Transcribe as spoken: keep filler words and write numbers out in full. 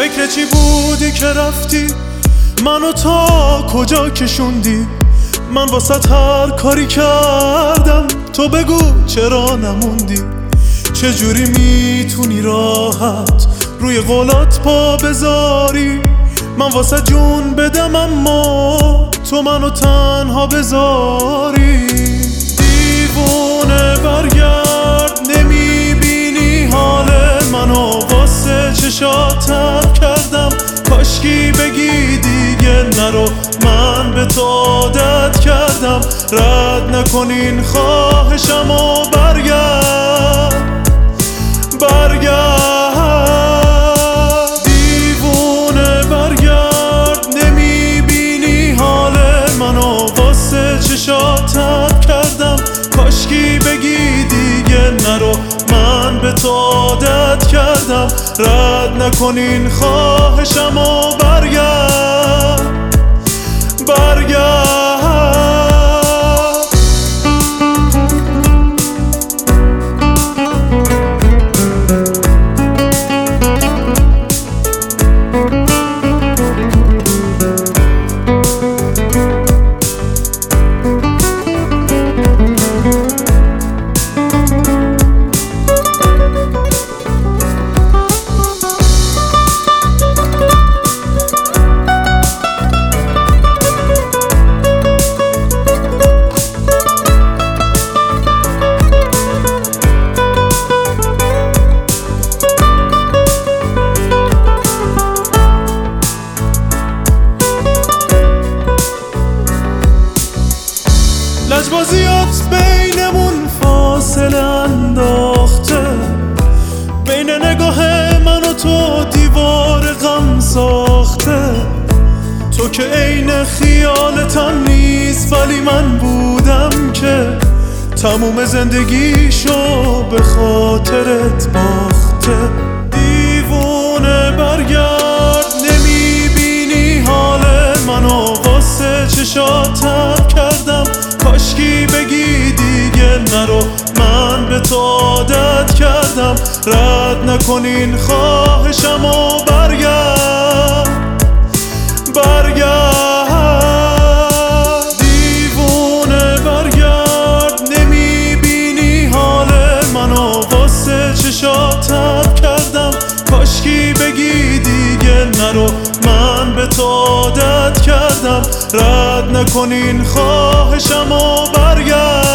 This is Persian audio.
فکر چی بودی که رفتی؟ منو تا کجا کشوندی؟ من واسه هر کاری کردم، تو بگو چرا نموندی؟ چجوری میتونی راحت روی قولات پا بذاری؟ من واسه جون بدم اما تو منو تنها بذاری. دیوونه برگرد، نمیبینی حال منو واسه چشاتم کردم. کاشکی بگی دیگه نرو، من به تو عادت کردم. رد نکنین خواهشم و برگرد برگرد. دیوونه برگرد، نمیبینی حال منو واسه چشاتم کردم. کاشکی بگی دیگه نرو، من به تو عادت کردم. رد نکنین خواهشم و برگرد برگرد. لجبازیات بینمون فاصله انداخته، بین نگاه من و تو دیوار غم ساخته. تو که عین خیالتم نیست، ولی من بودم که تموم زندگیشو به خاطرت باخته. دیوونه برگرد، نمیبینی حال منو واسه چشاتم کردم. کاشکی بگی دیگه نرو، من به تو عادت کردم. رد نکنین خواهشم و برگرد برگرد. دیوونه برگرد، نمیبینی حال منو واسه چشاتم کردم. کاشکی بگی دیگه نرو، من به تو عادت کردم. رد نکنین خواهشم و برگرد